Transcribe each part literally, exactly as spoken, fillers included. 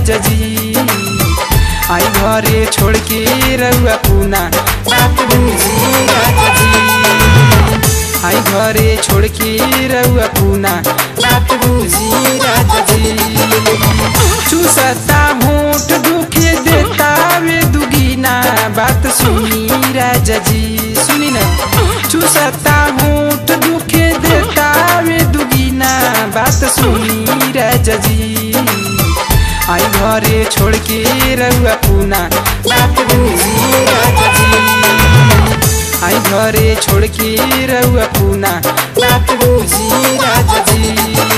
राजा जी। आई घरे छोड़ के रउआ पूना बात बुझी राजा जी। आई घरे छोड़ के रउआ पूना बात बुझी राजा जी। चूसता होठ दुखे देता वे दुगीना बात सुनी राजा जी। सुनी ना चूसता होठ दुखे देता वे दुगीना बात सुनी राजा जी। आई घरे छोड़ के रउआ पूना बात बुझी राजा जी। आई घरे छोड़ के रउआ पूना बात बुझी राजा जी।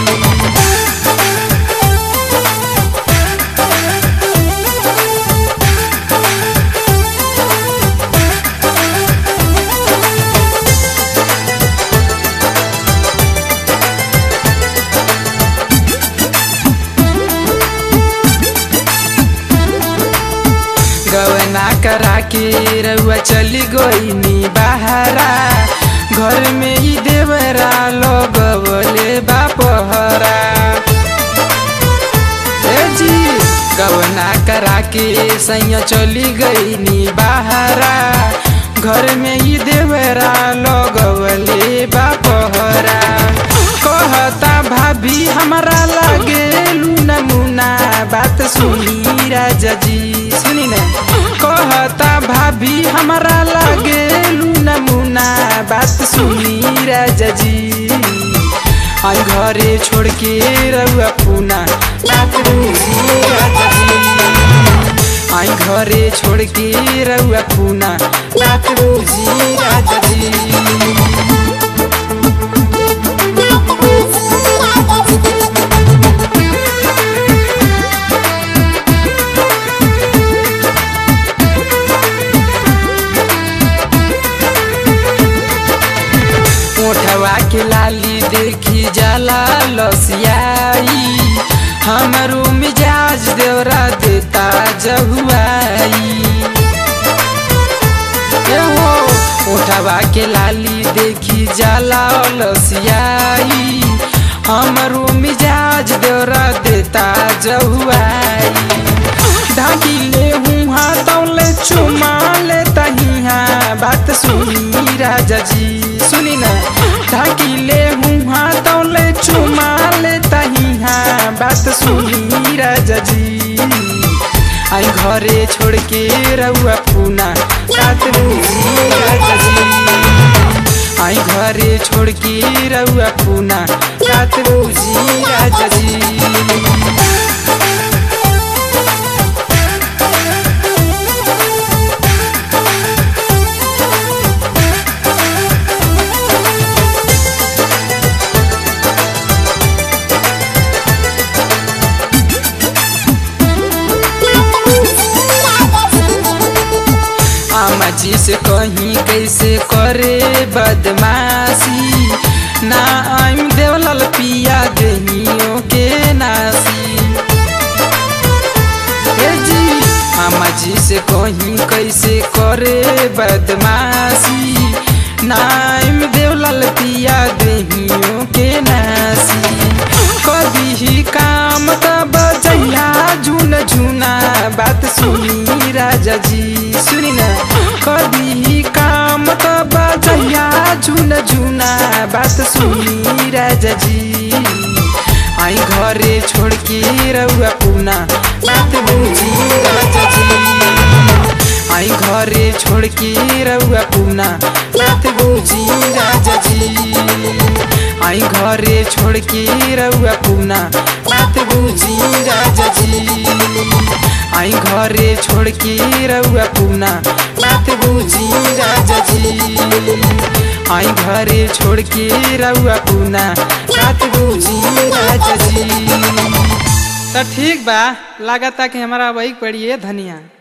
गवना करा के रउआ चली गईनी बहरा। घर में ही देवरा लगवले बापहरा। ए जी गवना करा के सैया चली गईनी बहरा। घर में ही देवरा लगवले बापहरा। कहता भाभी हमारा लागे लूना मुना बात सुनी राजा जी। सुनी ना कहता भाभी हमारा लागे लूना मुना बात सुनी राजा जी। आई घरे छोड़ के रउआ पूना बात बुझी राजा जी। आई घरे छोड़ के रउआ पूना बात बुझी राजा जी। ओठवा के लाली देखी जाला लसियाई। हमारो मिजाज देवरा देता जहुआई। ओठवा के लाली देखी जाला लसियाई। हमारो मिजाज देवरा देता जहुआई। ढाकिले हूँ हाथौले चुमा ले तहिया बात सुनी राजा जी। सुनी ना ढाकिले हूँ हाथौले चुमा ले तहिया बात सुनी राजा जी। आई घरे छोड़ के रउआ पूना बात बुझी राजा जी। आई घरे छोड़ के रउआ पूना बात बुझी राजा जी। आमा जी से कहीं कैसे करे बदमाशी। ना आइम देवलाल पिया देहियों के नासी। हे जी आमा जी से कहीं कैसे करे बदमाशी। ना आइम देवलाल पिया देहियों के नासी। कभी ही काम तब जहिया झुन झुना बात सुनी राजा जी। सुनी ना कभी ही काम तब जहिया झुन झुना बात सुनी राजा जी। आई घरे छोड़ के रउआ पूना बात बुझी राजा जी। आई घरे छोड़ के रउआ पूना बात बुझी राजा जी। आई घरे छोड़ के रउआ पूना बात बुझी राजा जी। आई घरे छोड़ के रउआ पूना बात बुझी राजा जी। आई घरे छोड़ के रउआ पूना बात बुझी राजा जी। तो ठीक बा लागता कि हमारा वही पड़िए धनिया।